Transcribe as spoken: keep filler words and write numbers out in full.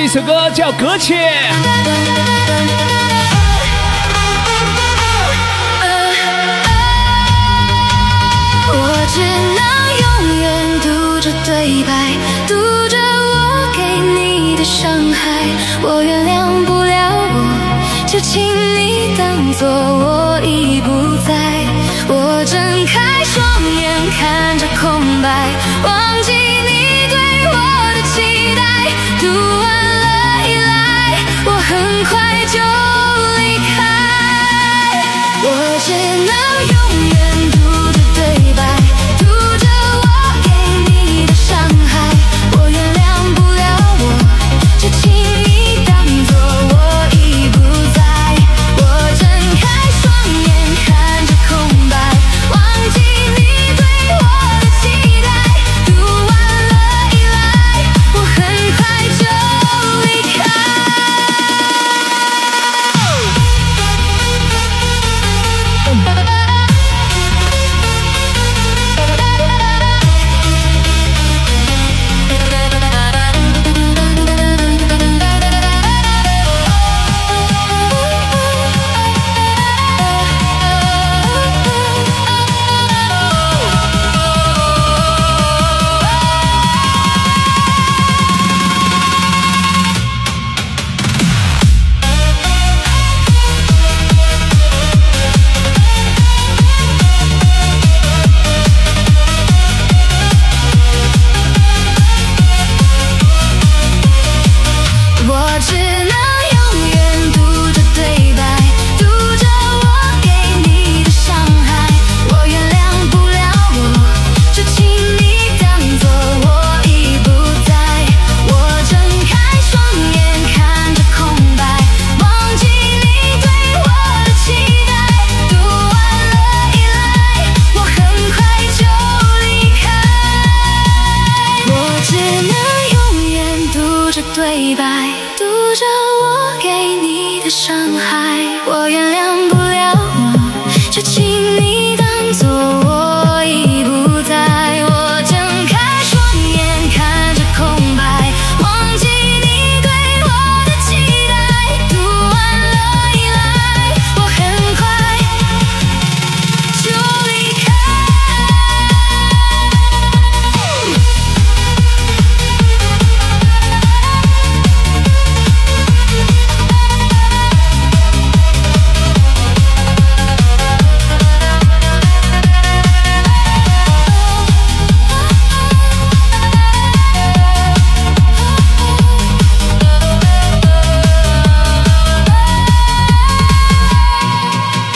一首歌叫《搁浅》。 我只能永远读着对白，读着我给你的伤害。我原谅不了我，就请你当作我已不在。我睁开双眼看着空白，忘记你对我的期待。读完了依赖，我很快就离开。我只能永远读